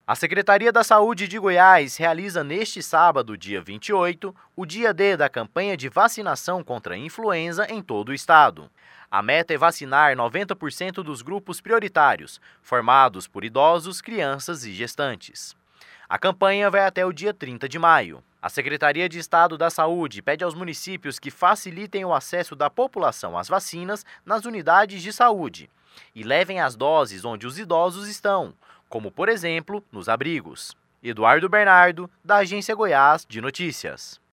A Secretaria da Saúde de Goiás realiza neste sábado, dia 28, o dia D da campanha de vacinação contra a influenza em todo o estado. A meta é vacinar 90% dos grupos prioritários, formados por idosos, crianças e gestantes. A campanha vai até o dia 30 de maio. A Secretaria de Estado da Saúde pede aos municípios que facilitem o acesso da população às vacinas nas unidades de saúde e levem as doses onde os idosos estão, como, por exemplo, nos abrigos. Eduardo Bernardo, da Agência Goiás de Notícias.